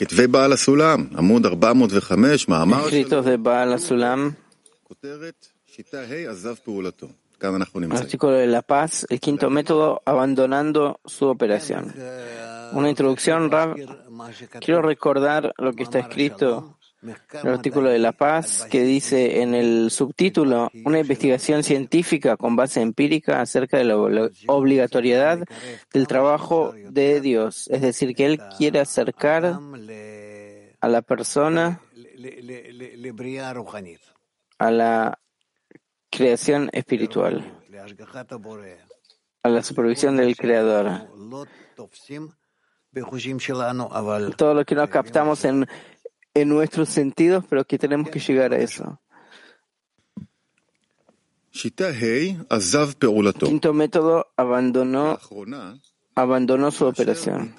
כתבי בעל הסולם, עמוד 405, מאמר Escritos de Baal HaSulam, כותרת שיטה ה' עזב פעולתו. כאן אנחנו נמצאים. artículo de la paz, el quinto método, abandonando su operación. Una introducción, Rav. Quiero recordar lo que está escrito en el artículo de la paz, que dice en el subtítulo, una investigación científica con base empírica acerca de la obligatoriedad del trabajo de Dios. Es decir, que Él quiere acercar a la persona a la creación espiritual, a la supervisión del Creador. Todo lo que no captamos en nuestros sentidos, pero que tenemos que llegar a eso. Quinto método, abandonó su operación.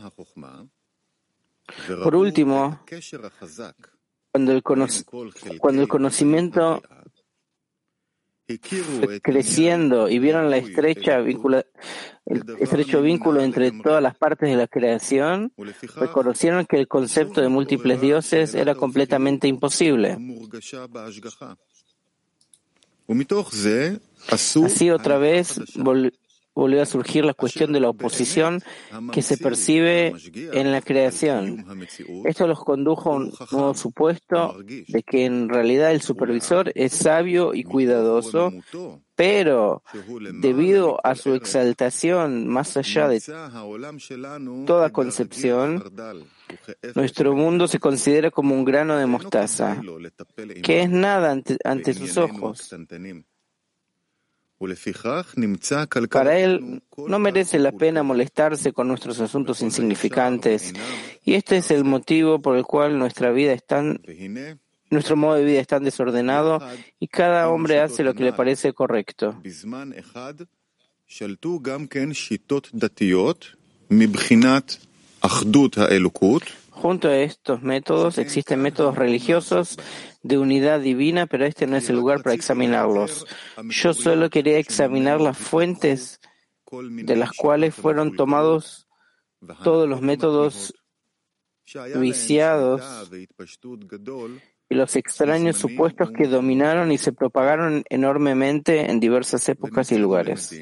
Por último, cuando el conocimiento fue creciendo y vieron el estrecho vínculo entre todas las partes de la creación, reconocieron que el concepto de múltiples dioses era completamente imposible. Así otra vez volvió a surgir la cuestión de la oposición que se percibe en la creación. Esto los condujo a un nuevo supuesto de que en realidad el supervisor es sabio y cuidadoso, pero debido a su exaltación más allá de toda concepción, nuestro mundo se considera como un grano de mostaza, que es nada ante sus ojos. Para él no merece la pena molestarse con nuestros asuntos insignificantes, y este es el motivo por el cual nuestro modo de vida es tan desordenado y cada hombre hace lo que le parece correcto. Junto a estos métodos existen métodos religiosos de unidad divina, pero este no es el lugar para examinarlos. Yo solo quería examinar las fuentes de las cuales fueron tomados todos los métodos viciados y los extraños supuestos que dominaron y se propagaron enormemente en diversas épocas y lugares.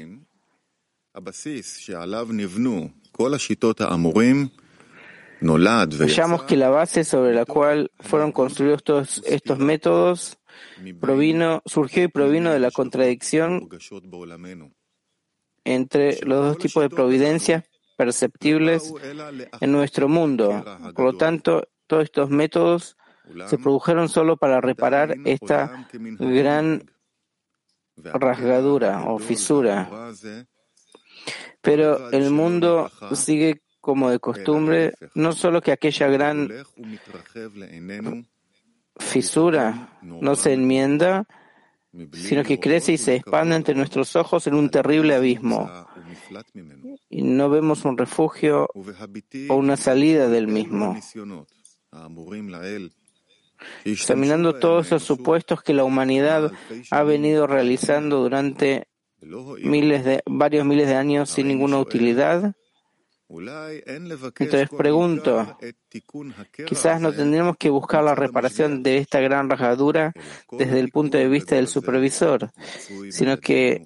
Hallamos que la base sobre la cual fueron construidos todos estos métodos surgió y provino de la contradicción entre los dos tipos de providencias perceptibles en nuestro mundo. Por lo tanto, todos estos métodos se produjeron solo para reparar esta gran rasgadura o fisura. Pero el mundo sigue como de costumbre, no solo que aquella gran fisura no se enmienda, sino que crece y se expande ante nuestros ojos en un terrible abismo, y no vemos un refugio o una salida del mismo. Examinando todos los supuestos que la humanidad ha venido realizando durante varios miles de años sin ninguna utilidad, entonces pregunto, quizás no tendremos que buscar la reparación de esta gran rajadura desde el punto de vista del supervisor, sino que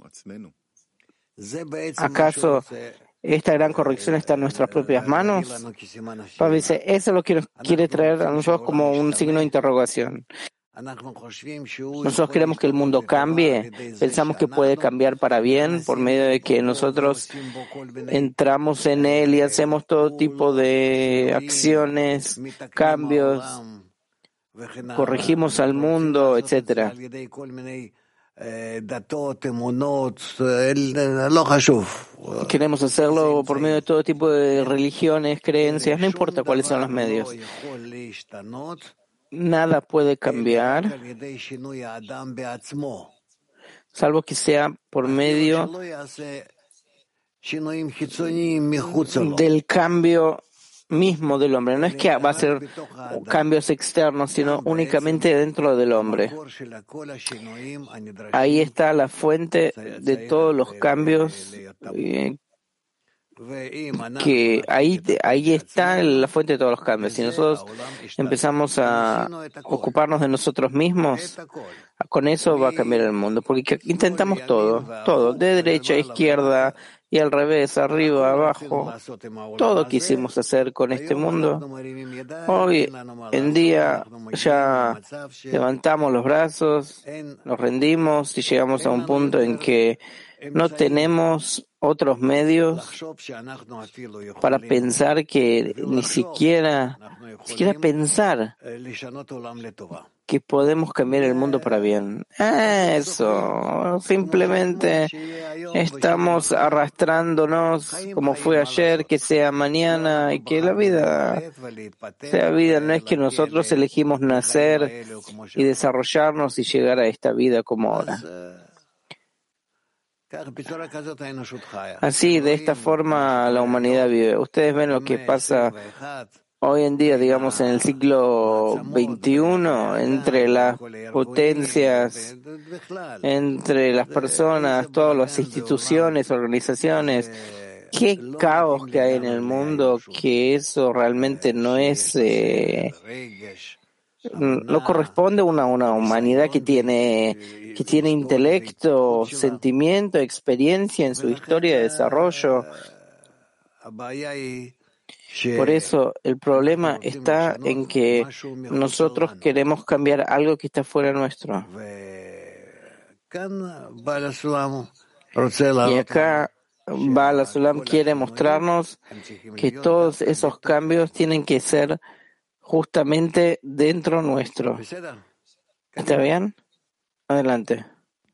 ¿acaso esta gran corrección está en nuestras propias manos? Pablo dice, eso es lo que nos quiere traer a nosotros como un signo de interrogación. Nosotros queremos que el mundo cambie, pensamos que puede cambiar para bien por medio de que nosotros entramos en él y hacemos todo tipo de acciones, cambios, corregimos al mundo, etc. Queremos hacerlo por medio de todo tipo de religiones, creencias, no importa cuáles son los medios. Nada puede cambiar, salvo que sea por medio del cambio mismo del hombre. No es que va a ser cambios externos, sino únicamente dentro del hombre. Ahí está la fuente de todos los cambios que ahí está la fuente de todos los cambios. Si nosotros empezamos a ocuparnos de nosotros mismos, con eso va a cambiar el mundo, porque intentamos todo, de derecha a izquierda y al revés, arriba, abajo, todo quisimos hacer con este mundo. Hoy en día ya levantamos los brazos, nos rendimos y llegamos a un punto en que no tenemos otros medios para pensar que ni siquiera pensar que podemos cambiar el mundo para bien. Eso, simplemente estamos arrastrándonos como fue ayer, que sea mañana y que la vida sea vida. No es que nosotros elegimos nacer y desarrollarnos y llegar a esta vida como ahora. Así, de esta forma, la humanidad vive. Ustedes ven lo que pasa hoy en día, digamos, en el siglo XXI, entre las potencias, entre las personas, todas las instituciones, organizaciones. Qué caos que hay en el mundo, que eso realmente no es... no corresponde a una humanidad que tiene intelecto, sentimiento, experiencia en su historia de desarrollo. Por eso el problema está en que nosotros queremos cambiar algo que está fuera nuestro. Y acá Baal HaSulam quiere mostrarnos que todos esos cambios tienen que ser justamente dentro nuestro. ¿Está bien? Adelante.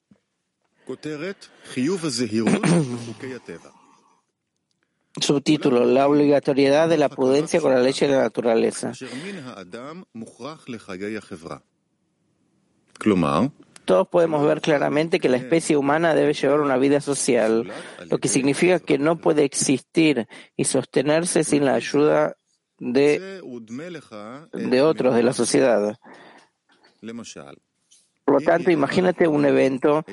Subtítulo: la obligatoriedad de la prudencia con la ley de la naturaleza. Todos podemos ver claramente que la especie humana debe llevar una vida social, lo que significa que no puede existir y sostenerse sin la ayuda de otros de la sociedad. Por lo tanto, imagínate un evento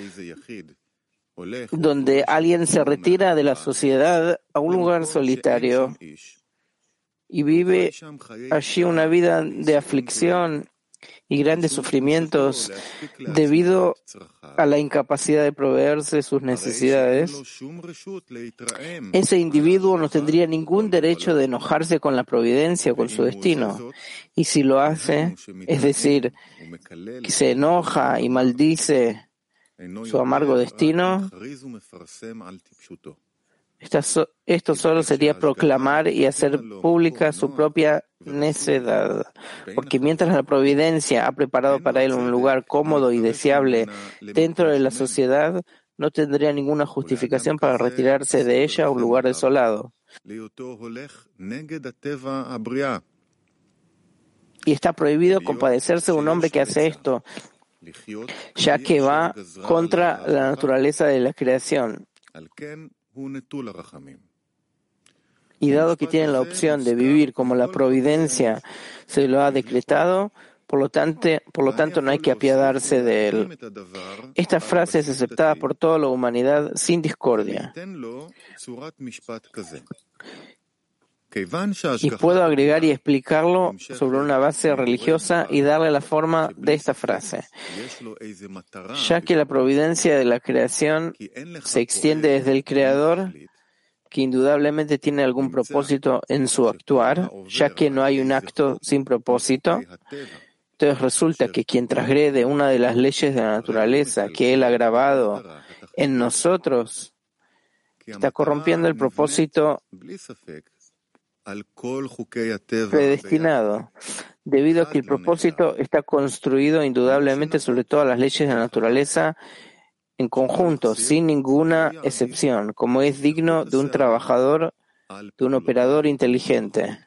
donde alguien se retira de la sociedad a un lugar solitario y vive allí una vida de aflicción y grandes sufrimientos debido a la incapacidad de proveerse sus necesidades. Ese individuo no tendría ningún derecho de enojarse con la providencia o con su destino. Y si lo hace, es decir, que se enoja y maldice su amargo destino, esto solo sería proclamar y hacer pública su propia necedad, porque mientras la providencia ha preparado para él un lugar cómodo y deseable dentro de la sociedad, no tendría ninguna justificación para retirarse de ella a un lugar desolado. Y está prohibido compadecerse de un hombre que hace esto, ya que va contra la naturaleza de la creación. Y dado que tienen la opción de vivir como la providencia se lo ha decretado, por lo tanto no hay que apiadarse de él. Esta frase es aceptada por toda la humanidad sin discordia. Y puedo agregar y explicarlo sobre una base religiosa y darle la forma de esta frase. Ya que la providencia de la creación se extiende desde el Creador, que indudablemente tiene algún propósito en su actuar, ya que no hay un acto sin propósito, entonces resulta que quien transgrede una de las leyes de la naturaleza que Él ha grabado en nosotros, está corrompiendo el propósito predestinado, debido a que el propósito está construido indudablemente sobre todas las leyes de la naturaleza en conjunto, sin ninguna excepción, como es digno de un trabajador, de un operador inteligente,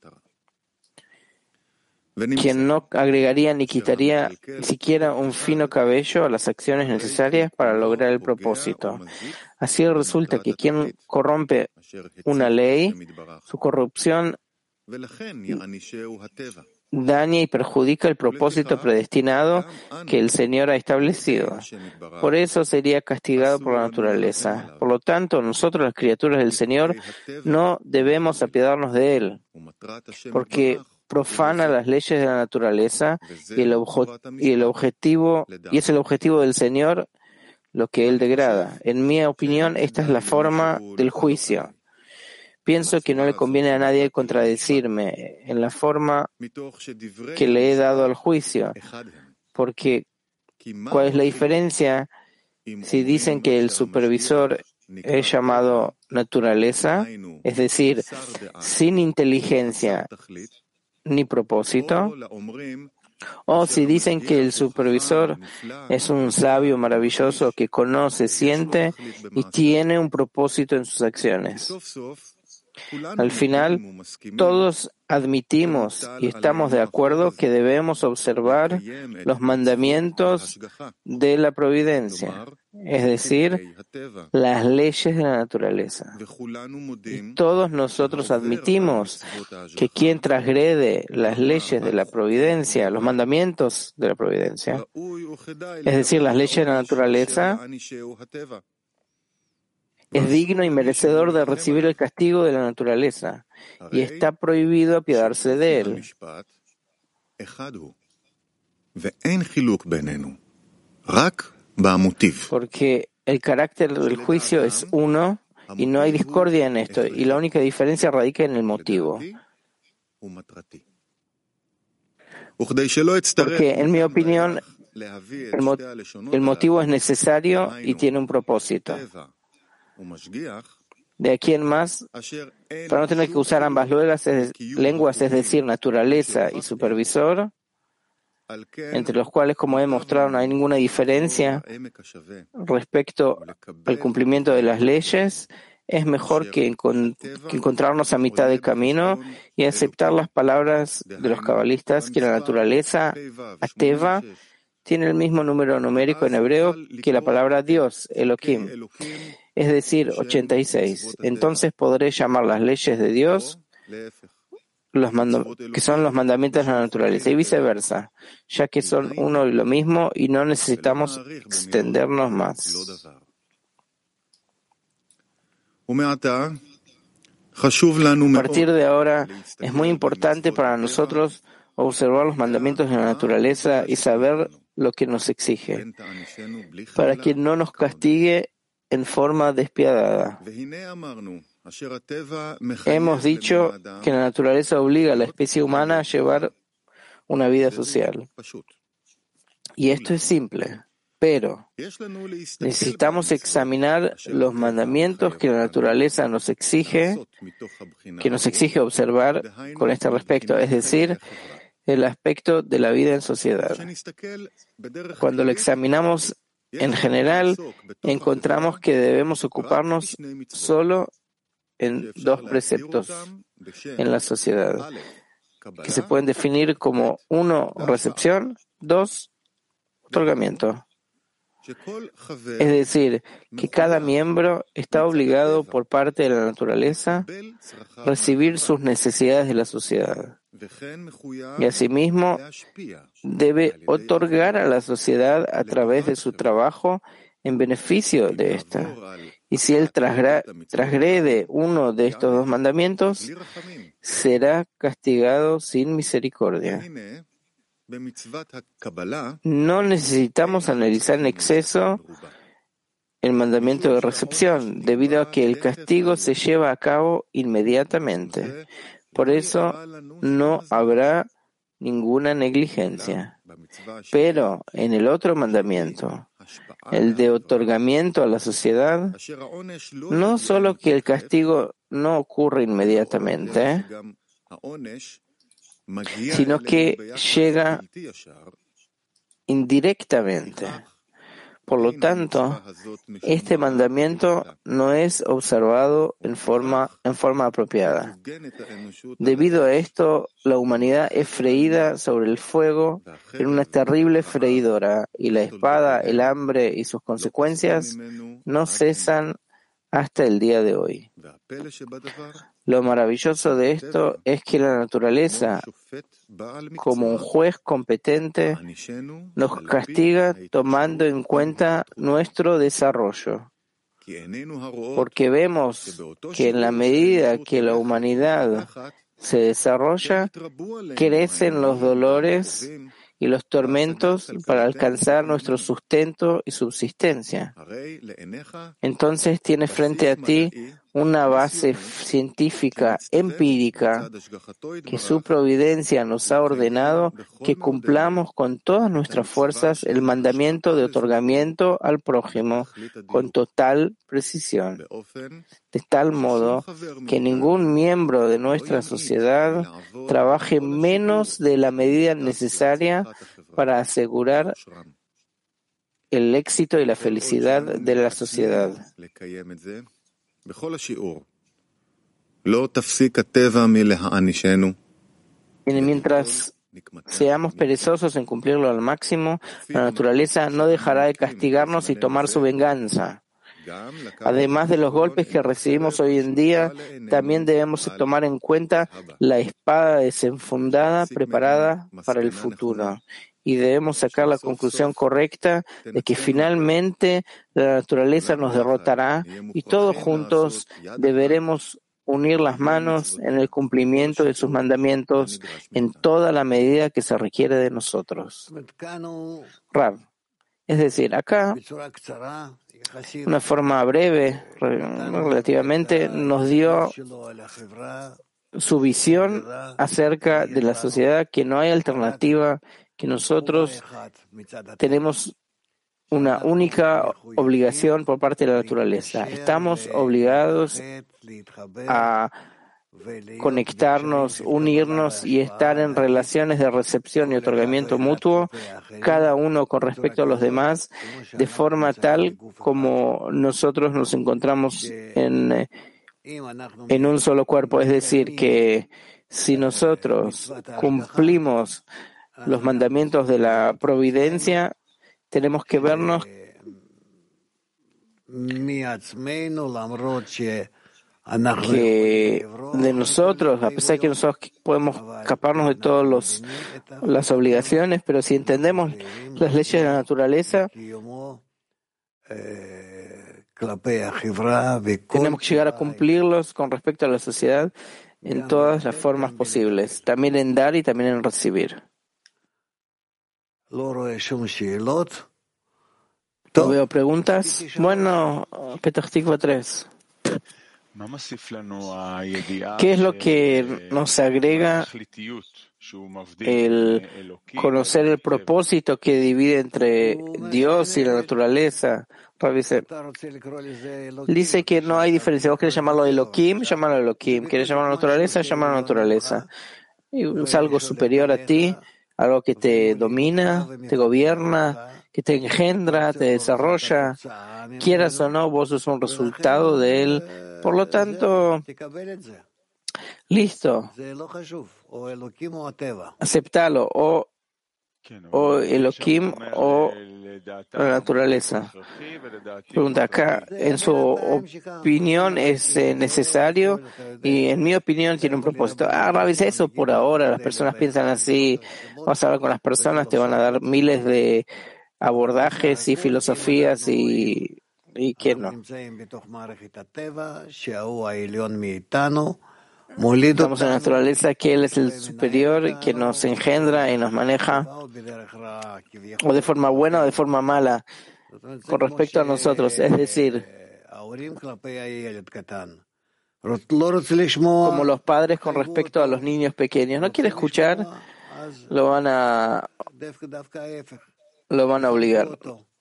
quien no agregaría ni quitaría ni siquiera un fino cabello a las acciones necesarias para lograr el propósito. Así resulta que quien corrompe una ley, su corrupción daña y perjudica el propósito predestinado que el Señor ha establecido. Por eso sería castigado por la naturaleza. Por lo tanto, nosotros, las criaturas del Señor, no debemos apiadarnos de Él, porque profana las leyes de la naturaleza y es el objetivo del Señor lo que Él degrada. En mi opinión, esta es la forma del juicio. Pienso que no le conviene a nadie contradecirme en la forma que le he dado al juicio, porque ¿cuál es la diferencia si dicen que el supervisor es llamado naturaleza, es decir, sin inteligencia ni propósito? O si dicen que el supervisor es un sabio maravilloso que conoce, siente y tiene un propósito en sus acciones. Al final, todos admitimos y estamos de acuerdo que debemos observar los mandamientos de la providencia, es decir, las leyes de la naturaleza. Y todos nosotros admitimos que quien transgrede las leyes de la providencia, los mandamientos de la providencia, es decir, las leyes de la naturaleza, es digno y merecedor de recibir el castigo de la naturaleza, y está prohibido apiadarse de él. Porque el carácter del juicio es uno, y no hay discordia en esto, y la única diferencia radica en el motivo. Porque, en mi opinión, el motivo es necesario y tiene un propósito. De aquí en más, para no tener que usar ambas lenguas, es decir, naturaleza y supervisor, entre los cuales, como he mostrado, no hay ninguna diferencia respecto al cumplimiento de las leyes, es mejor que encontrarnos a mitad del camino y aceptar las palabras de los cabalistas que la naturaleza, Ateva, tiene el mismo número numérico en hebreo que la palabra Dios, Elohim, es decir, 86. Entonces podré llamar las leyes de Dios, que son los mandamientos de la naturaleza, y viceversa, ya que son uno y lo mismo y no necesitamos extendernos más. A partir de ahora, es muy importante para nosotros observar los mandamientos de la naturaleza y saber lo que nos exige, para que no nos castigue en forma despiadada. Hemos dicho que la naturaleza obliga a la especie humana a llevar una vida social. Y esto es simple, pero necesitamos examinar los mandamientos que la naturaleza que nos exige observar con este respecto, es decir, el aspecto de la vida en sociedad. Cuando lo examinamos en general, encontramos que debemos ocuparnos solo en dos preceptos en la sociedad, que se pueden definir como 1, recepción, 2, otorgamiento. Es decir, que cada miembro está obligado por parte de la naturaleza a recibir sus necesidades de la sociedad. Y asimismo, debe otorgar a la sociedad a través de su trabajo en beneficio de esta. Y si él transgrede uno de estos dos mandamientos, será castigado sin misericordia. No necesitamos analizar en exceso el mandamiento de recepción, debido a que el castigo se lleva a cabo inmediatamente. Por eso no habrá ninguna negligencia. Pero en el otro mandamiento, el de otorgamiento a la sociedad, no solo que el castigo no ocurre inmediatamente, sino que llega indirectamente. Por lo tanto, este mandamiento no es observado en forma apropiada. Debido a esto, la humanidad es freída sobre el fuego en una terrible freidora, y la espada, el hambre y sus consecuencias no cesan hasta el día de hoy. Lo maravilloso de esto es que la naturaleza, como un juez competente, nos castiga tomando en cuenta nuestro desarrollo, porque vemos que en la medida que la humanidad se desarrolla, crecen los dolores y los tormentos para alcanzar nuestro sustento y subsistencia. Entonces tienes frente a ti una base científica, empírica, que su providencia nos ha ordenado que cumplamos con todas nuestras fuerzas el mandamiento de otorgamiento al prójimo con total precisión, de tal modo que ningún miembro de nuestra sociedad trabaje menos de la medida necesaria para asegurar el éxito y la felicidad de la sociedad. Y mientras seamos perezosos en cumplirlo al máximo, la naturaleza no dejará de castigarnos y tomar su venganza. Además de los golpes que recibimos hoy en día, también debemos tomar en cuenta la espada desenfundada preparada para el futuro. Y debemos sacar la conclusión correcta de que finalmente la naturaleza nos derrotará y todos juntos deberemos unir las manos en el cumplimiento de sus mandamientos en toda la medida que se requiere de nosotros. Rav, es decir, acá, de una forma breve, relativamente, nos dio su visión acerca de la sociedad, que no hay alternativa, que nosotros tenemos una única obligación por parte de la naturaleza. Estamos obligados a conectarnos, unirnos y estar en relaciones de recepción y otorgamiento mutuo, cada uno con respecto a los demás, de forma tal como nosotros nos encontramos en un solo cuerpo. Es decir, que si nosotros cumplimos los mandamientos de la providencia, tenemos que vernos que de nosotros, a pesar de que nosotros podemos escaparnos de todas las obligaciones, pero si entendemos las leyes de la naturaleza, tenemos que llegar a cumplirlos con respecto a la sociedad en todas las formas posibles, también en dar y también en recibir. No veo preguntas. Bueno, Petach Tikva 3. ¿Qué es lo que nos agrega el conocer el propósito que divide entre Dios y la naturaleza? Dice que no hay diferencia. Vos querés llamarlo Elohim, llámalo Elohim. Querés llamarlo naturaleza, llámalo naturaleza. Es algo superior a ti, algo que te domina, te gobierna, que te engendra, te desarrolla. Quieras o no, vos sos un resultado de él. Por lo tanto, listo. Aceptalo, o Elohim o la naturaleza. Pregunta acá, en su opinión es necesario y en mi opinión tiene un propósito. Rabis, eso por ahora, las personas piensan así, vas a hablar con las personas, te van a dar miles de abordajes y filosofías y que no. Estamos en la naturaleza, que Él es el superior, que nos engendra y nos maneja, o de forma buena o de forma mala, con respecto a nosotros. Es decir, como los padres con respecto a los niños pequeños. No quiere escuchar, lo van a obligar.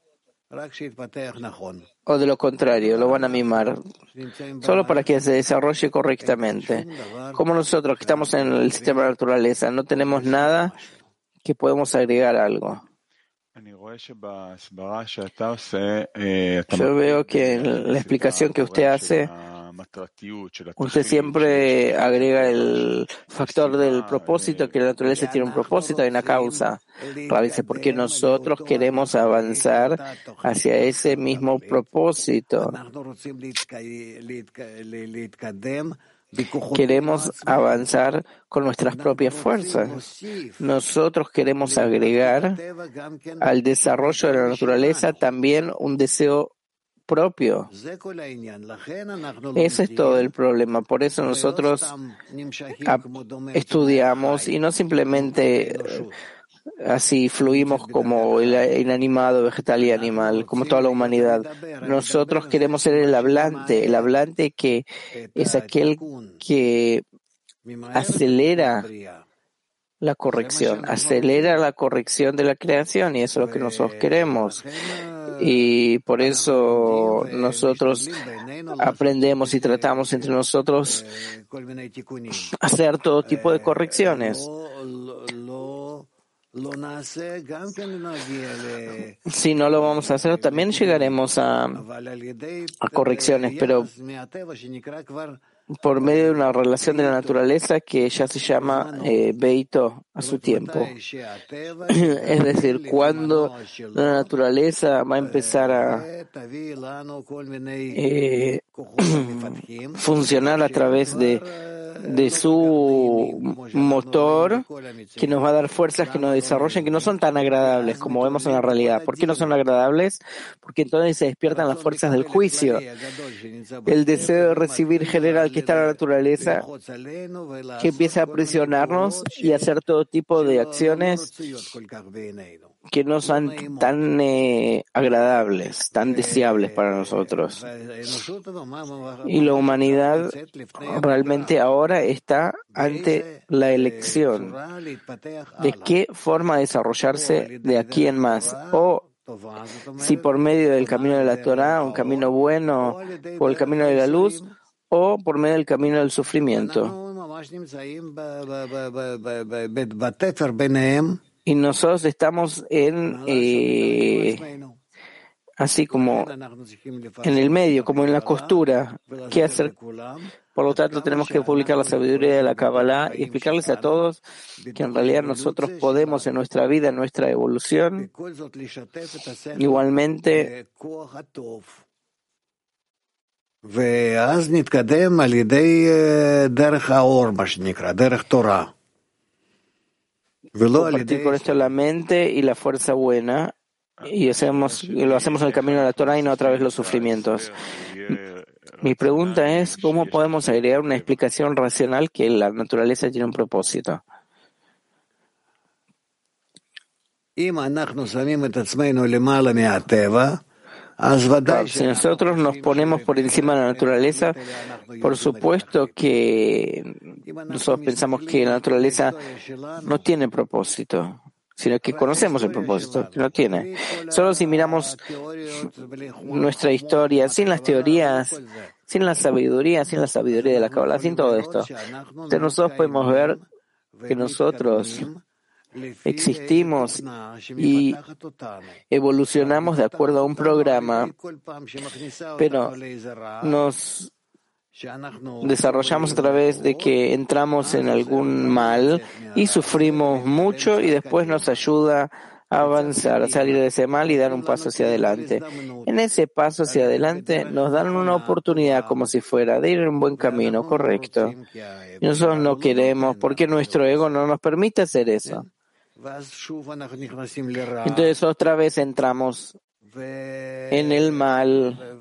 O de lo contrario, lo van a mimar, solo para que se desarrolle correctamente. Como nosotros que estamos en el sistema de la naturaleza, no tenemos nada que podemos agregar algo. Yo veo que en la explicación que usted hace, Usted siempre agrega el factor del propósito, que la naturaleza tiene un propósito y una causa. Rav dice, porque nosotros queremos avanzar hacia ese mismo propósito. Queremos avanzar con nuestras propias fuerzas. Nosotros queremos agregar al desarrollo de la naturaleza también un deseo propio. Ese es todo el problema. Por eso nosotros estudiamos y no simplemente así fluimos como el inanimado, vegetal y animal, como toda la humanidad. Nosotros queremos ser el hablante que es aquel que acelera la corrección de la creación, y eso es lo que nosotros queremos. Y por eso nosotros aprendemos y tratamos entre nosotros hacer todo tipo de correcciones. Si no lo vamos a hacer, también llegaremos a correcciones, pero por medio de una relación de la naturaleza que ya se llama Beito, a su tiempo. Es decir, cuando la naturaleza va a empezar a funcionar a través de su motor, que nos va a dar fuerzas que nos desarrollen, que no son tan agradables como vemos en la realidad. ¿Por qué no son agradables? Porque entonces se despiertan las fuerzas del juicio. El deseo de recibir general que está en la naturaleza, que empieza a presionarnos y a hacer todo tipo de acciones que no son tan agradables, tan deseables para nosotros. Y la humanidad realmente ahora está ante la elección de qué forma desarrollarse de aquí en más, o si por medio del camino de la Torá, un camino bueno, o el camino de la luz, o por medio del camino del sufrimiento. Y nosotros estamos así como en el medio, como en la costura. ¿Qué hacer? Por lo tanto, tenemos que publicar la sabiduría de la Kabbalah y explicarles a todos que en realidad nosotros podemos en nuestra vida, en nuestra evolución, igualmente compartir con esto la mente y la fuerza buena, y lo hacemos en el camino de la Torah y no a través de los sufrimientos. Mi pregunta es, ¿cómo podemos agregar una explicación racional que la naturaleza tiene un propósito? Claro, si nosotros nos ponemos por encima de la naturaleza, por supuesto que nosotros pensamos que la naturaleza no tiene propósito, sino que conocemos el propósito, que no tiene. Solo si miramos nuestra historia, sin las teorías, sin la sabiduría de la Kabbalah, sin todo esto, entonces nosotros podemos ver que nosotros existimos y evolucionamos de acuerdo a un programa, pero nos desarrollamos a través de que entramos en algún mal y sufrimos mucho, y después nos ayuda a avanzar, a salir de ese mal y dar un paso hacia adelante. En ese paso hacia adelante nos dan una oportunidad, como si fuera, de ir en un buen camino, correcto. Y nosotros no queremos, porque nuestro ego no nos permite hacer eso. Entonces otra vez entramos en el mal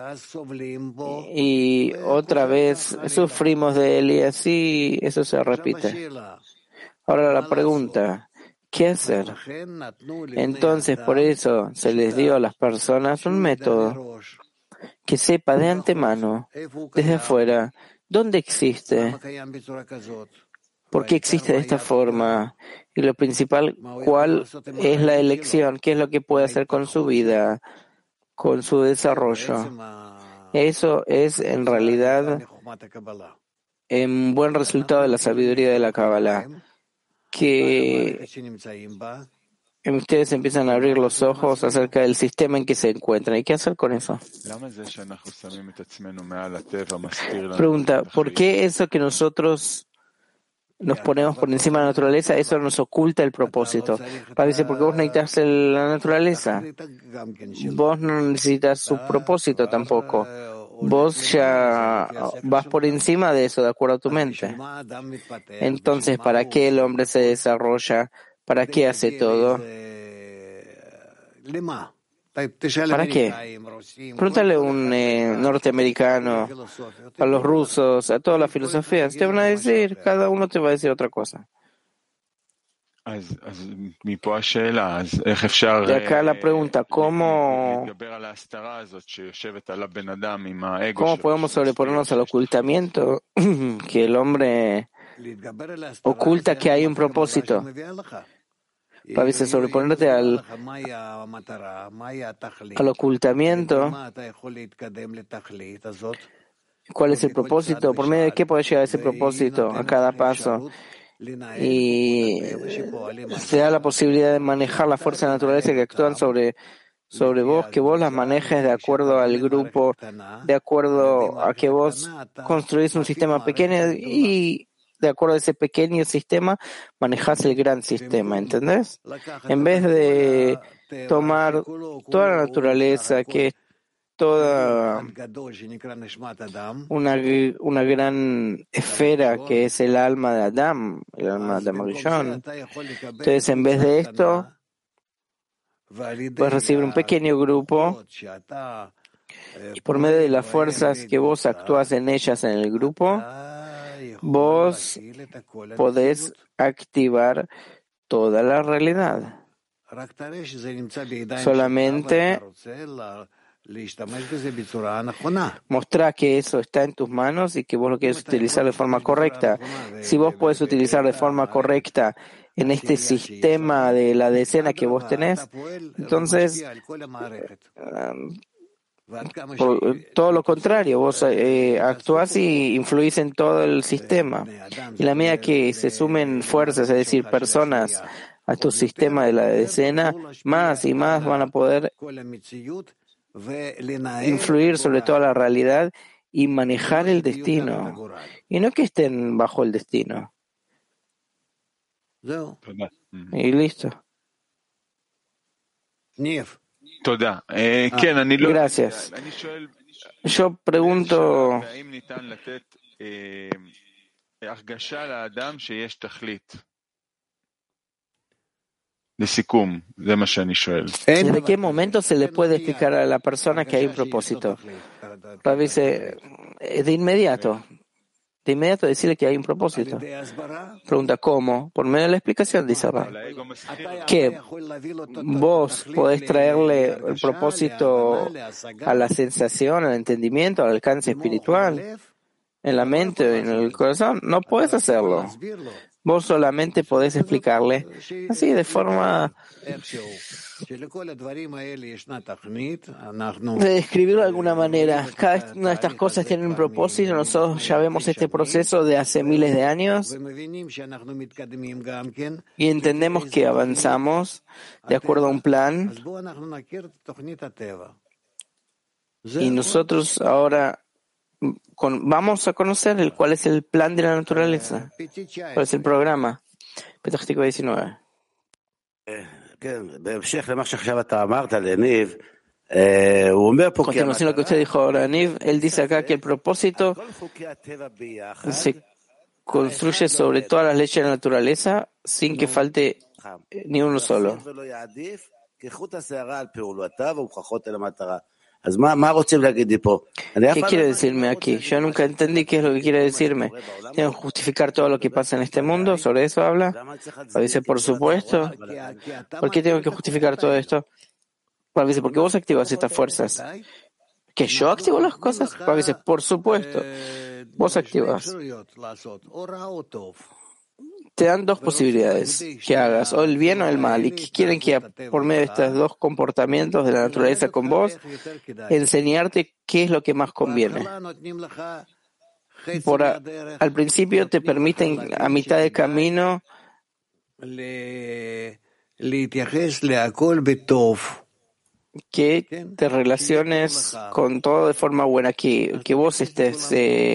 y otra vez sufrimos de él, y así eso se repite. Ahora la pregunta, ¿qué hacer? Entonces por eso se les dio a las personas un método que sepa de antemano, desde afuera, dónde existe, por qué existe de esta forma, y lo principal, cuál es la elección, qué es lo que puede hacer con su vida, con su desarrollo. Eso es en realidad un buen resultado de la sabiduría de la Kabbalah, que ustedes empiezan a abrir los ojos acerca del sistema en que se encuentran. ¿Y qué hacer con eso? Pregunta, ¿por qué eso que nosotros nos ponemos por encima de la naturaleza, eso nos oculta el propósito? Parece porque vos necesitas la naturaleza. Vos no necesitas su propósito tampoco. Vos ya vas por encima de eso, de acuerdo a tu mente. Entonces, ¿para qué el hombre se desarrolla? ¿Para qué hace todo? ¿Para qué? Pregúntale a un norteamericano, a los rusos, a todas las filosofías. Te van a decir, cada uno te va a decir otra cosa. De acá la pregunta, ¿cómo podemos sobreponernos al ocultamiento que el hombre oculta que hay un propósito? Para veces sobreponerte al ocultamiento, ¿cuál es el propósito? ¿Por medio de qué puedes llegar a ese propósito a cada paso? Y te da la posibilidad de manejar la fuerza de la naturaleza que actúan sobre vos, que vos las manejes de acuerdo al grupo, de acuerdo a que vos construís un sistema pequeño y de acuerdo a ese pequeño sistema manejás el gran sistema, ¿entendés? En vez de tomar toda la naturaleza, que es toda una gran esfera que es el alma de Adán, el alma de Adam Rishon. Entonces, en vez de esto, puedes recibir un pequeño grupo y por medio de las fuerzas que vos actúas en ellas en el grupo, vos podés activar toda la realidad. Solamente mostrá que eso está en tus manos y que vos lo quieres utilizar de forma correcta. Si vos podés utilizar de forma correcta en este sistema de la decena que vos tenés, entonces todo lo contrario, vos actuás y influís en todo el sistema. Y la medida que se sumen fuerzas, es decir, personas a tu sistema de la decena, más y más van a poder influir sobre toda la realidad y manejar el destino. Y no que estén bajo el destino. Y listo. Gracias. Yo pregunto, ¿desde qué momento se le puede explicar a la persona que hay un propósito? Dice, de inmediato. De inmediato decirle que hay un propósito. Pregunta, ¿cómo? Por medio de la explicación, dice Ra. Que vos podés traerle el propósito a la sensación, al entendimiento, al alcance espiritual, en la mente, en el corazón. No puedes hacerlo. Vos solamente podés explicarle así, de forma de describirlo de alguna manera. Cada una de estas cosas tiene un propósito. Nosotros ya vemos este proceso de hace miles de años y entendemos que avanzamos de acuerdo a un plan. Y nosotros ahora vamos a conocer cuál es el plan de la naturaleza, cuál es el programa. Petach Tikva 19. Continuación lo que usted dijo ahora, Niv, él dice acá que el propósito se construye sobre todas las leyes de la naturaleza sin que falte ni uno solo. ¿Qué quiere decirme aquí? Yo nunca entendí qué es lo que quiere decirme. ¿Tengo que justificar todo lo que pasa en este mundo? ¿Sobre eso habla? Dice, por supuesto. ¿Por qué tengo que justificar todo esto? Dice, porque vos activas estas fuerzas. ¿Que yo activo las cosas? Dice, por supuesto. Vos activas. Te dan dos posibilidades que hagas, o el bien o el mal, y que quieren que por medio de estos dos comportamientos de la naturaleza con vos, enseñarte qué es lo que más conviene. Al principio te permiten a mitad de camino que te relaciones con todo de forma buena, que vos estés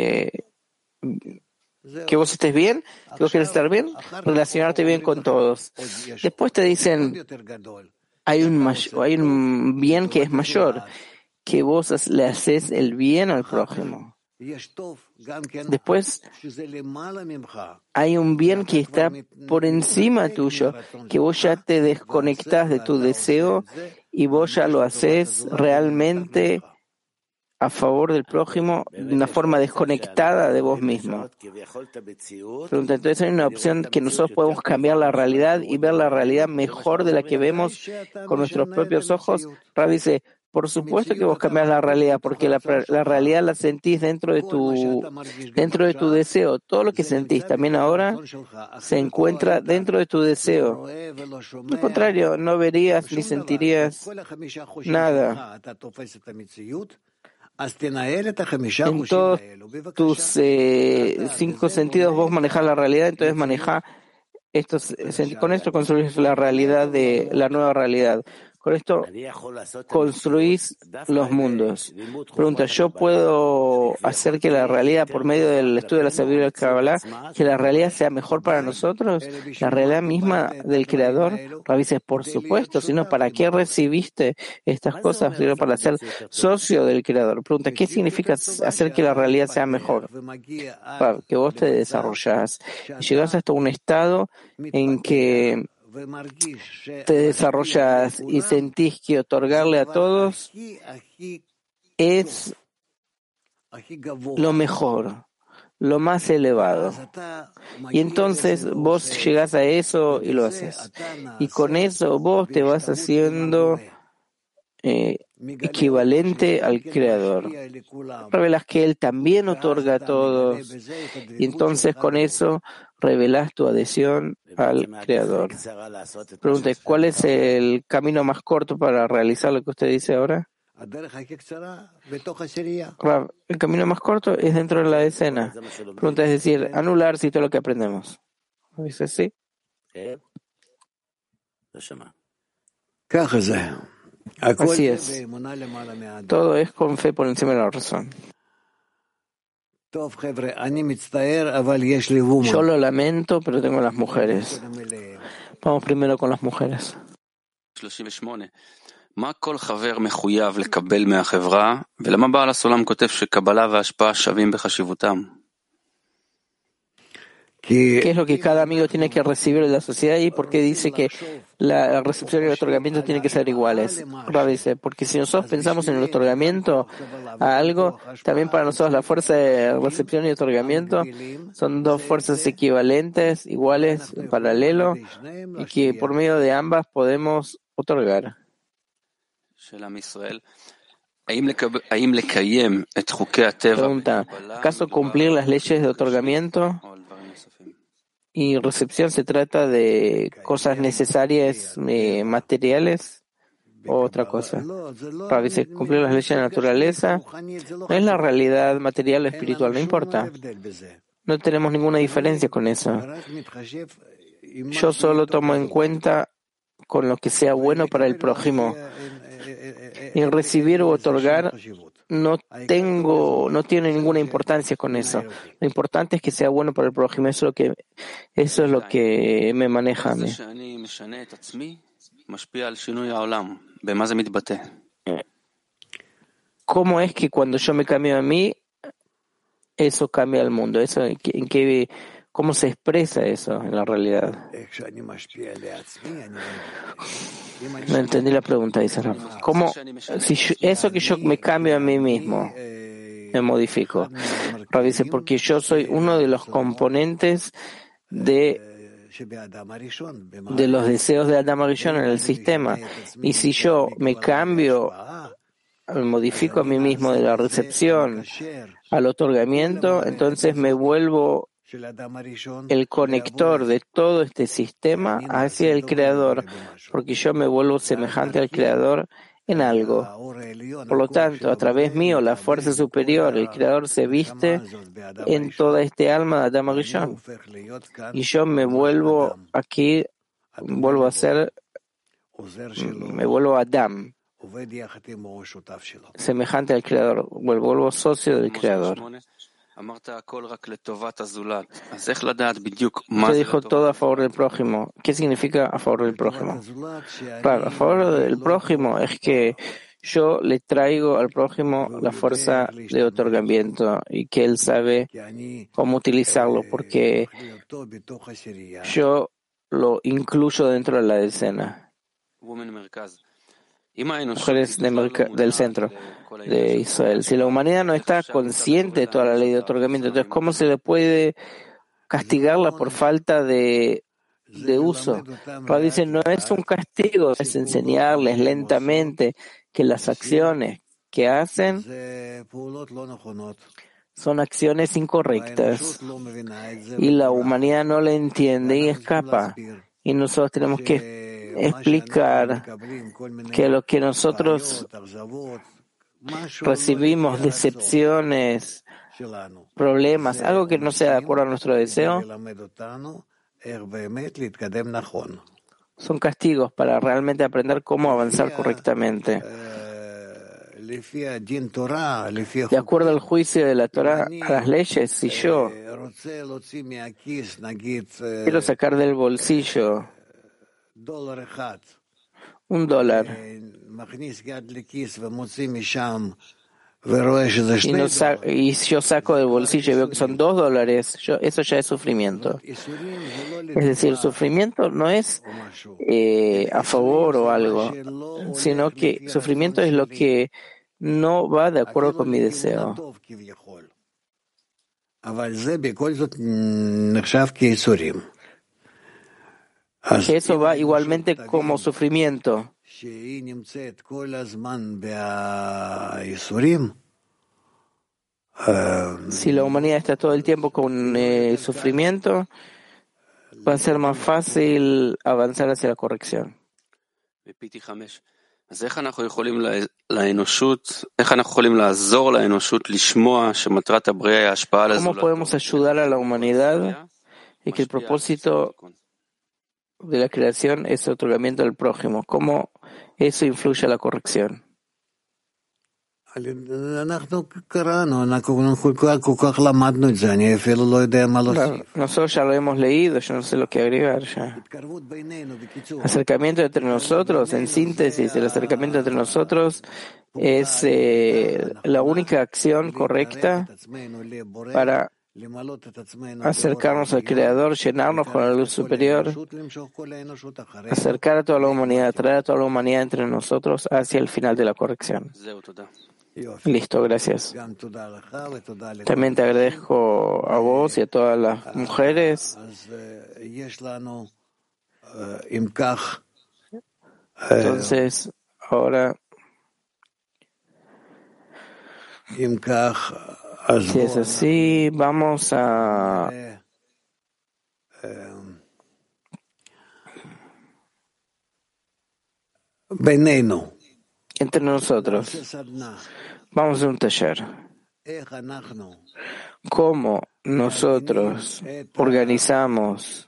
bien, que vos quieres estar bien, relacionarte bien con todos. Después te dicen, hay un bien que es mayor, que vos le haces el bien al prójimo. Después hay un bien que está por encima tuyo, que vos ya te desconectás de tu deseo y vos ya lo haces realmente a favor del prójimo de una forma desconectada de vos mismo. Pregunta, entonces hay una opción que nosotros podemos cambiar la realidad y ver la realidad mejor de la que vemos con nuestros propios ojos. Rab dice, por supuesto que vos cambiás la realidad, porque la realidad la sentís dentro de tu deseo. Todo lo que sentís también ahora se encuentra dentro de tu deseo. Al contrario, no verías ni sentirías nada. En todos tus 5 sentidos vos manejás la realidad, entonces manejá con esto construís la realidad de la nueva realidad. Con esto construís los mundos. Pregunta, ¿yo puedo hacer que la realidad, por medio del estudio de la sabiduría del Kabbalah, que la realidad sea mejor para nosotros? La realidad misma del Creador. Rabbi dice, por supuesto, sino ¿para qué recibiste estas cosas? Sino para ser socio del Creador. Pregunta, ¿qué significa hacer que la realidad sea mejor? Que vos te desarrollás y llegás hasta un estado en que te desarrollas y sentís que otorgarle a todos es lo mejor, lo más elevado. Y entonces vos llegás a eso y lo haces. Y con eso vos te vas haciendo equivalente al Creador. Revelas que Él también otorga a todos. Y entonces con eso revelas tu adhesión al Creador. Pregunta, ¿cuál es el camino más corto para realizar lo que usted dice ahora? El camino más corto es dentro de la decena. Pregunta, es decir, anular si todo lo que aprendemos. ¿Dice sí? Así es. Todo es con fe por encima de la razón. Yo lo lamento, pero tengo las mujeres. Vamos primero con las mujeres. 38. מה כל חבר מחויב לקבל מהחברה, ולמה בעל הסולם כותב שקבלה והשפעה שווים בחשיבותם? ¿Qué es lo que cada amigo tiene que recibir de la sociedad y por qué dice que la recepción y el otorgamiento tienen que ser iguales? Rab dice, porque si nosotros pensamos en el otorgamiento a algo, también para nosotros la fuerza de recepción y otorgamiento son dos fuerzas equivalentes, iguales, en paralelo, y que por medio de ambas podemos otorgar. Pregunta, ¿acaso cumplir las leyes de otorgamiento y recepción se trata de cosas necesarias materiales o otra cosa? Para dice, cumplir las leyes de la naturaleza no es la realidad material o espiritual, no importa. No tenemos ninguna diferencia con eso. Yo solo tomo en cuenta con lo que sea bueno para el prójimo. Y recibir o otorgar no tiene ninguna importancia con eso. Lo importante es que sea bueno para el prójimo. Eso es lo que me maneja a mí. ¿Cómo es que cuando yo me cambio a mí, eso cambia el mundo? ¿Cómo se expresa eso en la realidad? No entendí la pregunta, dice Rafa. ¿Cómo, eso que yo me cambio a mí mismo, me modifico? Rafa dice, porque yo soy uno de los componentes de los deseos de Adam Arishon en el sistema. Y si yo me modifico a mí mismo de la recepción al otorgamiento, entonces me vuelvo el conector de todo este sistema hacia el Creador, porque yo me vuelvo semejante al Creador en algo. Por lo tanto, a través mío, la fuerza superior, el Creador se viste en toda este alma de Adam Arishon. Y yo me vuelvo a ser me vuelvo Adam, semejante al Creador, me vuelvo socio del Creador. Usted dijo todo a favor del prójimo. ¿Qué significa a favor del prójimo? Claro, a favor del prójimo es que yo le traigo al prójimo la fuerza de otorgamiento y que él sabe cómo utilizarlo, porque yo lo incluyo dentro de la decena. Mujeres del centro de Israel. Si la humanidad no está consciente de toda la ley de otorgamiento, entonces ¿cómo se le puede castigarla por falta de uso? Pero dicen, no es un castigo, es enseñarles lentamente que las acciones que hacen son acciones incorrectas y la humanidad no le entiende y escapa. Y nosotros tenemos que explicar que lo que nosotros recibimos, decepciones, problemas, algo que no sea de acuerdo a nuestro deseo, son castigos para realmente aprender cómo avanzar correctamente. De acuerdo al juicio de la Torah, a las leyes, si yo quiero sacar del bolsillo $1 y yo saco del bolsillo y veo que son $2, eso ya es sufrimiento. Es decir, sufrimiento no es a favor o algo, sino que sufrimiento es lo que no va de acuerdo con mi deseo. Que eso va igualmente como sufrimiento. Si la humanidad está todo el tiempo con sufrimiento, va a ser más fácil avanzar hacia la corrección. ¿Cómo podemos ayudar a la humanidad y que el propósito de la creación es el otorgamiento del prójimo? ¿Cómo eso influye a la corrección? Nosotros ya lo hemos leído, yo no sé lo que agregar ya. Acercamiento entre nosotros, en síntesis, el acercamiento entre nosotros es la única acción correcta para acercarnos al Creador, llenarnos con la luz superior, acercar a toda la humanidad, traer a toda la humanidad entre nosotros hacia el final de la corrección. Listo, gracias. También te agradezco a vos y a todas las mujeres. Entonces, ahora, si es así, vamos a entre nosotros. Vamos a hacer un taller. ¿Cómo nosotros organizamos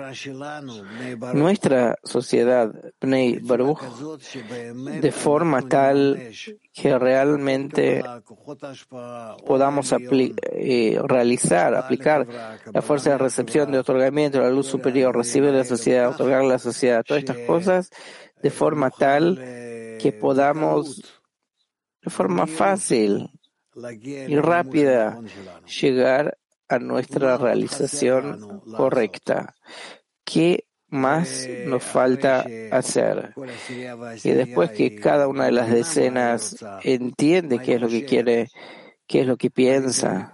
nuestra sociedad Bnei Baruch de forma tal que realmente podamos aplicar la fuerza de recepción, de otorgamiento, la luz superior, recibir la sociedad, otorgar a la sociedad, todas estas cosas de forma tal que podamos de forma fácil y rápida llegar a nuestra realización correcta. ¿Qué más nos falta hacer? Y después que cada una de las decenas entiende qué es lo que quiere, qué es lo que piensa,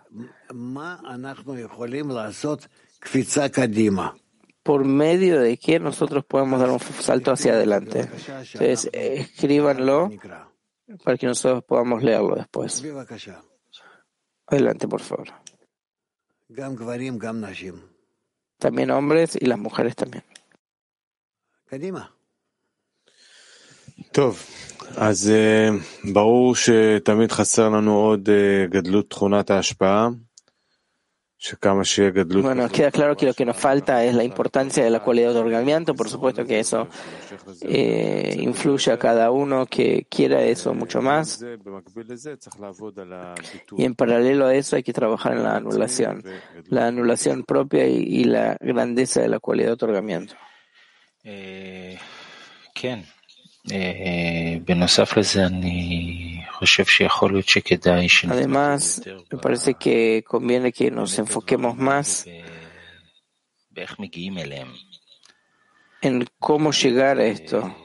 por medio de qué nosotros podemos dar un salto hacia adelante. Entonces, escríbanlo para que nosotros podamos leerlo después. Adelante, por favor. También hombres y las mujeres también. טוב, אז ברור שתמיד חסר לנו עוד גדלות תכונת ההשפעה. Bueno, queda claro que lo que nos falta es la importancia de la cualidad de otorgamiento. Por supuesto que eso influye a cada uno que quiera eso mucho más. Y en paralelo a eso hay que trabajar en la anulación propia y la grandeza de la cualidad de otorgamiento. Además, me parece que conviene que nos enfoquemos más en cómo llegar a esto.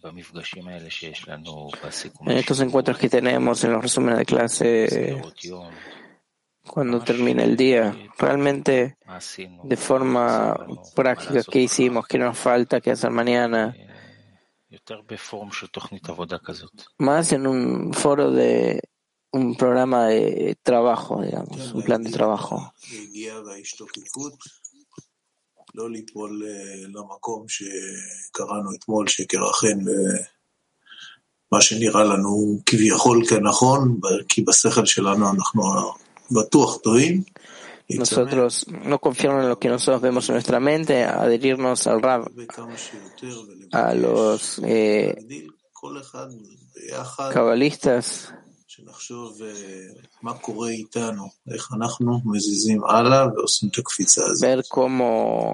En estos encuentros que tenemos, en los resúmenes de clase, cuando termina el día, realmente de forma práctica, ¿qué hicimos? ¿Qué nos falta? ¿Qué hacer mañana? Más en un foro de un programa de trabajo, digamos, un plan de trabajo. Nosotros no confiamos en lo que nosotros vemos en nuestra mente, adherirnos al Rav, a los cabalistas, ver cómo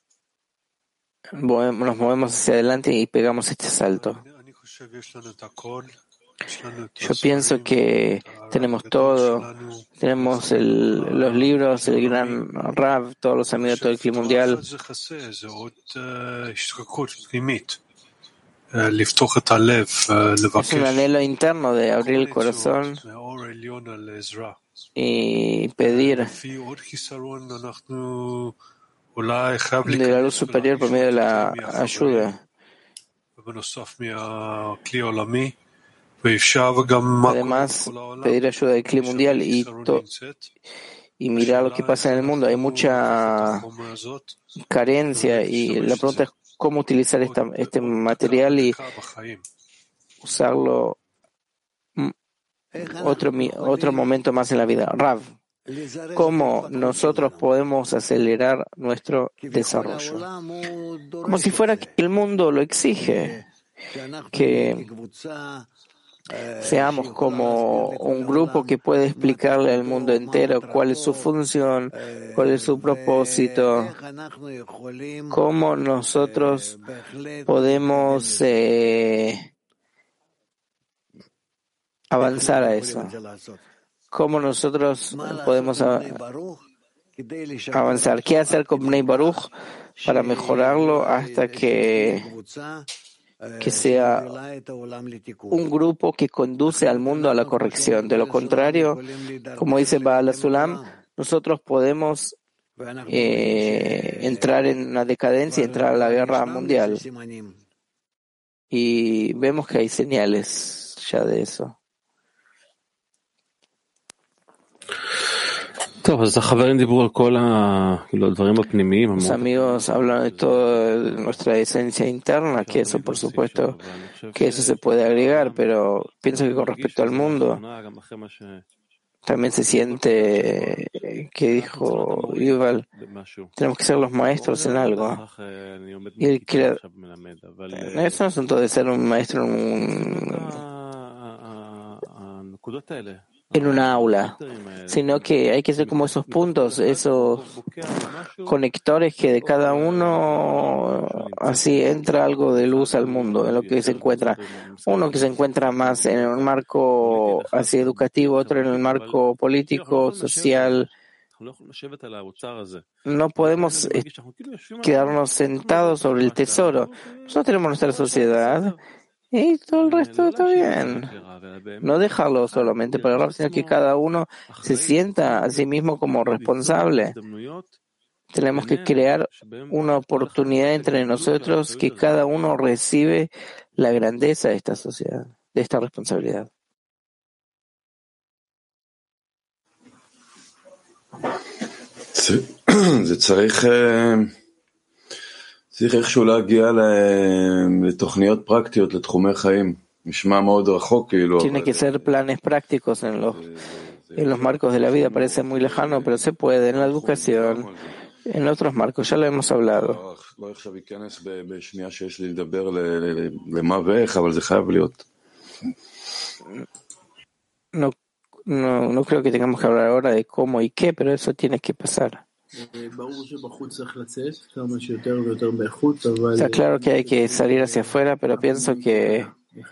nos movemos hacia adelante y pegamos este salto. Yo pienso que tenemos todo, tenemos los libros, el gran Rav, todos los amigos de todo el clima mundial. Es un anhelo interno de abrir el corazón y pedir de la luz superior por medio de la ayuda. Además, pedir ayuda del clima mundial y mirar lo que pasa en el mundo. Hay mucha carencia y la pregunta es cómo utilizar este material y usarlo otro momento más en la vida. Rav, ¿cómo nosotros podemos acelerar nuestro desarrollo? Como si fuera que el mundo lo exige, que seamos como un grupo que puede explicarle al mundo entero cuál es su función, cuál es su propósito, cómo nosotros podemos avanzar a eso, cómo nosotros podemos avanzar, qué hacer con Bnei Baruch para mejorarlo hasta que sea un grupo que conduce al mundo a la corrección. De lo contrario, como dice Baal HaSulam, nosotros podemos entrar en una decadencia y entrar a la guerra mundial. Y vemos que hay señales ya de eso. Los amigos hablan de toda nuestra esencia interna, que eso por supuesto que eso se puede agregar, pero pienso que con respecto al mundo también se siente que dijo Yuval, tenemos que ser los maestros en algo. Y eso no es asunto de ser un maestro en una aula, sino que hay que ser como esos puntos, esos conectores que de cada uno así entra algo de luz al mundo, en lo que se encuentra. Uno que se encuentra más en un marco así educativo, otro en el marco político, social. No podemos quedarnos sentados sobre el tesoro. Nosotros tenemos nuestra sociedad y todo el resto está bien. No dejarlo solamente para el Rav, sino que cada uno se sienta a sí mismo como responsable. Tenemos que crear una oportunidad entre nosotros que cada uno recibe la grandeza de esta sociedad, de esta responsabilidad. צריך איכשהו להגיע לתוכניות פרקטיות לתחומי חיים. נשמע מאוד רחוק כאילו. Tiene que ser planes prácticos en los En los marcos de la vida parece muy lejano, pero se puede en la educación, en otros marcos, ya lo hemos hablado. No, no creo que tengamos que hablar ahora de cómo y qué, pero eso tiene que pasar. Está claro que hay que salir hacia afuera, pero pienso que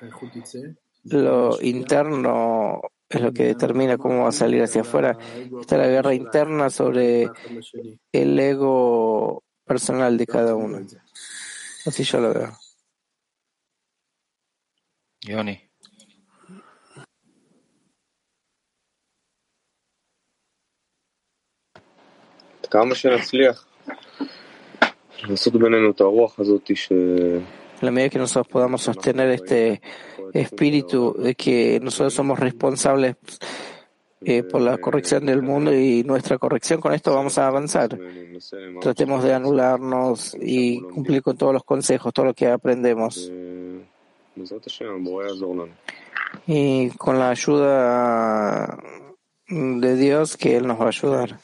lo interno es lo que determina cómo va a salir hacia afuera. Está la guerra interna sobre el ego personal de cada uno. Así yo lo veo. Yoni. En la medida que nosotros podamos sostener este espíritu de que nosotros somos responsables por la corrección del mundo y nuestra corrección, con esto vamos a avanzar. Tratemos de anularnos y cumplir con todos los consejos, todo lo que aprendemos. Y con la ayuda de Dios, que Él nos va a ayudar.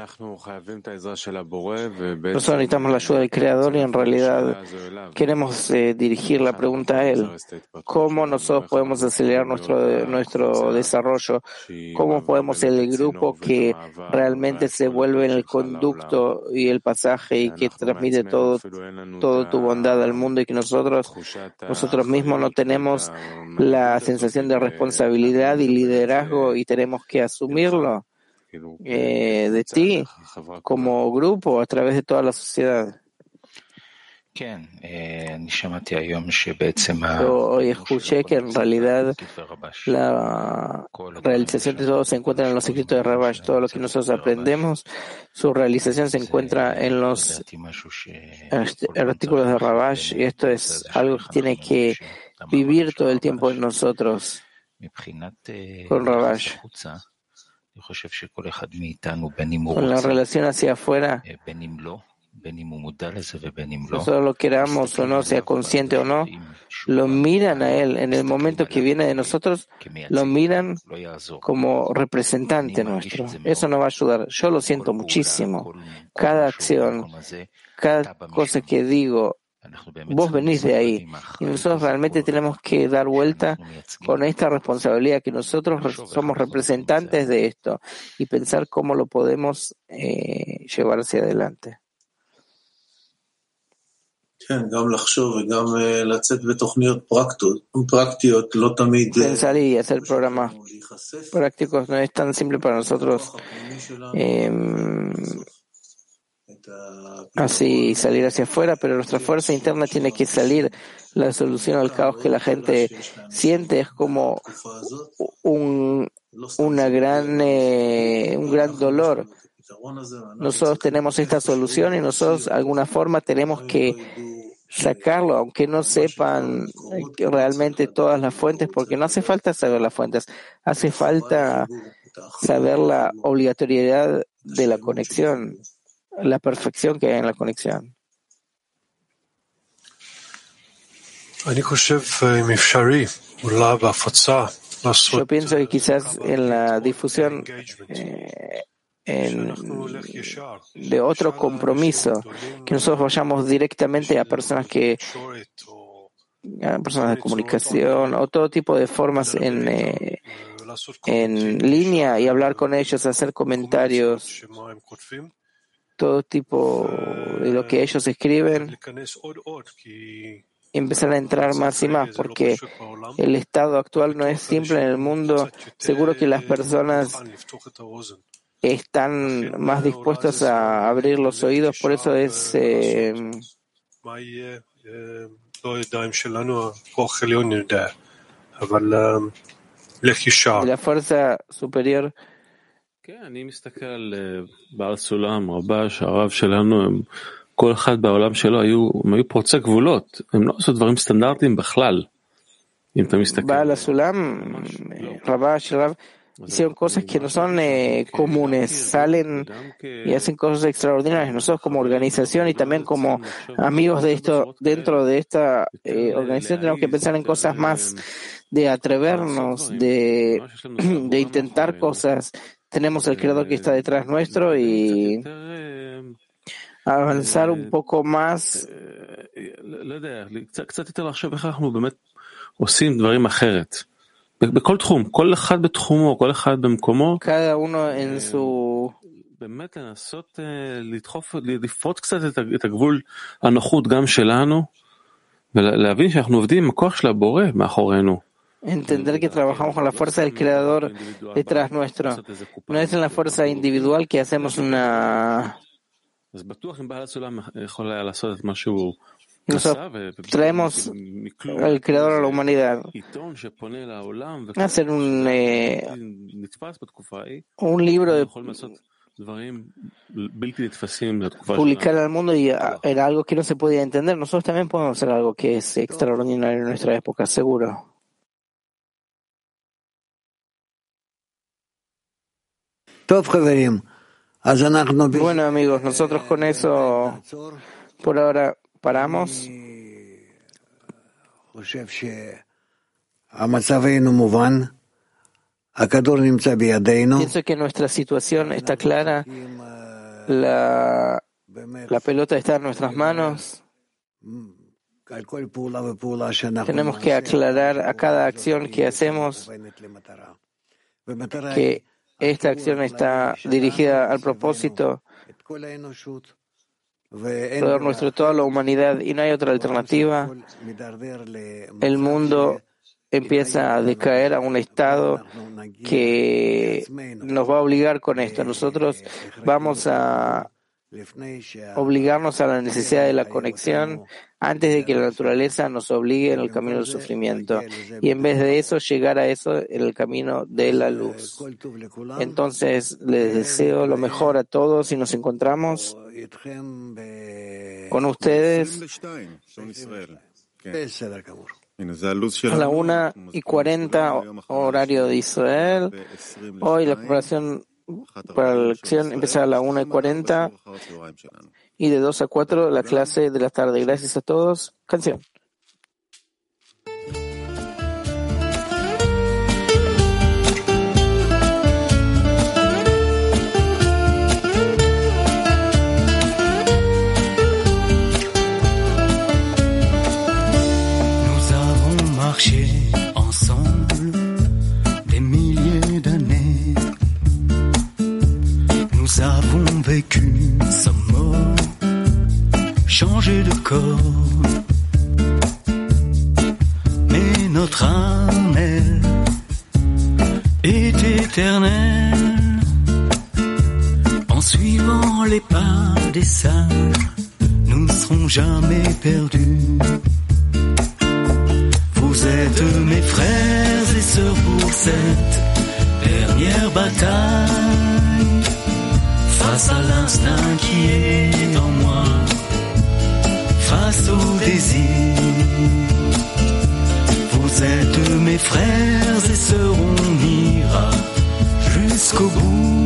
Nosotros necesitamos la ayuda del Creador y en realidad queremos dirigir la pregunta a Él. ¿Cómo nosotros podemos acelerar nuestro desarrollo? ¿Cómo podemos ser el grupo que realmente se vuelve en el conducto y el pasaje y que transmite todo tu bondad al mundo y que nosotros mismos no tenemos la sensación de responsabilidad y liderazgo y tenemos que asumirlo? De ti como grupo a través de toda la sociedad. Yo hoy escuché que en realidad la realización de todo se encuentra en los escritos de Rabash. Todo lo que nosotros aprendemos, su realización se encuentra en los artículos de Rabash, y esto es algo que tiene que vivir todo el tiempo en nosotros con Rabash. Con la relación hacia afuera, nosotros lo queramos o no, sea consciente o no, lo miran a él. En el momento que viene de nosotros, lo miran como representante nuestro. Eso nos va a ayudar. Yo lo siento muchísimo. Cada acción, cada cosa que digo, vos venís de ahí y nosotros realmente tenemos que dar vuelta con esta responsabilidad que nosotros somos representantes de esto y pensar cómo lo podemos llevar hacia adelante. Pensar y hacer programas prácticos no es tan simple para nosotros. Así salir hacia afuera, pero nuestra fuerza interna tiene que salir. La solución al caos que la gente siente es como un gran dolor. Nosotros tenemos esta solución y nosotros de alguna forma tenemos que sacarlo, aunque no sepan realmente todas las fuentes, porque no hace falta saber las fuentes, hace falta saber la obligatoriedad de la conexión, la perfección que hay en la conexión. Yo pienso que quizás en la difusión de otro compromiso, que nosotros vayamos directamente a personas de comunicación o todo tipo de formas en línea y hablar con ellos, hacer comentarios, todo tipo de lo que ellos escriben, y empezar a entrar más y más, porque el estado actual no es simple en el mundo. Seguro que las personas están más dispuestas a abrir los oídos, por eso es de la fuerza superior. אני מסתכל על בעל סולם, רבש, הרב שלנו, כל אחד בעולם שלו הם היו פורצי גבולות, הם לא עשו דברים סטנדרטיים בכלל. אם אתה מסתכל. בעל הסולם, רבש, רב, hicieron cosas que no son comunes, salen y hacen cosas extraordinarias. Nosotros como organización y también como amigos de esto, dentro de esta organización tenemos que pensar en cosas más de atrevernos, de intentar cosas. Tenemos el Creador que está detrás nuestro y avanzar un poco más. Cada uno en su באמת לנסות לפרוץ קצת את הגבול הנוחות גם שלנו ולהבין שאנחנו עובדים עם הכוח של הבורא מאחורינו. Entender que trabajamos con la fuerza del Creador detrás nuestro. No es en la fuerza individual que hacemos una... Traemos al Creador a la humanidad. Hacer un libro de publicar al mundo y era algo que no se podía entender. Nosotros también podemos hacer algo que es extraordinario en nuestra época, seguro. Bueno, amigos, nosotros con eso por ahora paramos. Pienso que nuestra situación está clara. La pelota está en nuestras manos. Tenemos que aclarar a cada acción que hacemos que esta acción está dirigida al propósito alrededor nuestro, toda la humanidad, y no hay otra alternativa. El mundo empieza a decaer a un estado que nos va a obligar con esto. Nosotros vamos a obligarnos a la necesidad de la conexión antes de que la naturaleza nos obligue en el camino del sufrimiento, y en vez de eso llegar a eso en el camino de la luz. Entonces les deseo lo mejor a todos y nos encontramos con ustedes a la 1:40 horario de Israel. Hoy la preparación para la lección empieza a la 1:40 y de 2 a 4 la clase de la tarde. Gracias a todos. Canción. Nous avons marché ensemble des milliers d'années. Nous avons vécu sans mort, changé de corps. Mais notre âme, elle, est éternelle. En suivant les pas des sages, nous ne serons jamais perdus. Vous êtes mes frères et sœurs pour cette dernière bataille. Face à l'instinct qui est en moi, face au désir. Vous êtes mes frères et sœurs, on ira jusqu'au bout.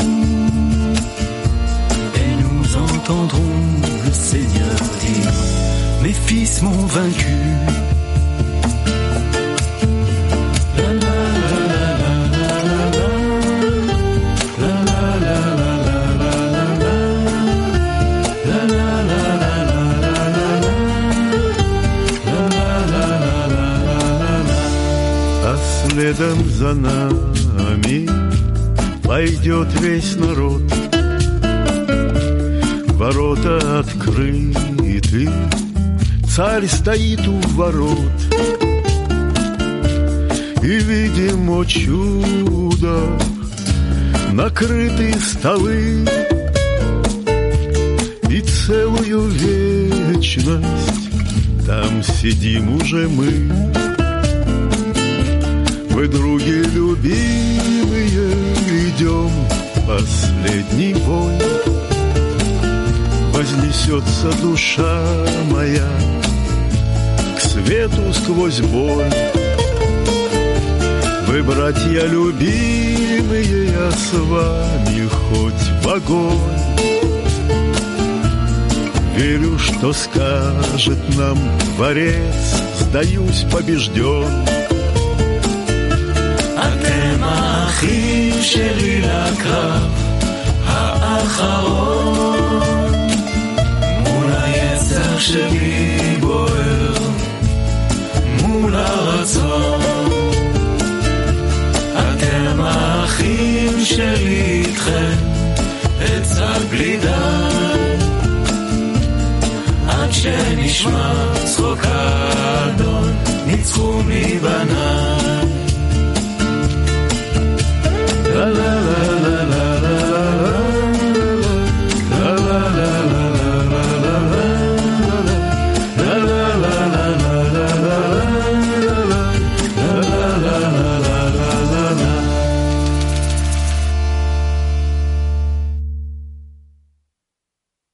Et nous entendrons le Seigneur dire, mes fils m'ont vaincu. Следом за нами пойдет весь народ. Ворота открыты, царь стоит у ворот. И видим, о чудо, накрыты столы. И целую вечность там сидим уже мы. Мы, други любимые, идем последний бой. Вознесется душа моя к свету сквозь боль. Вы, братья любимые, я с вами хоть в огонь. Верю, что скажет нам Творец, сдаюсь побежден. אתם האחים שלי לקרב האחרון, מול היצר שלי בוער, מול הרצון. אתם האחים שלי איתכם, בצד בלי די, עד שנשמע צחוק האדון, ניצחו מבניי. לה לה לה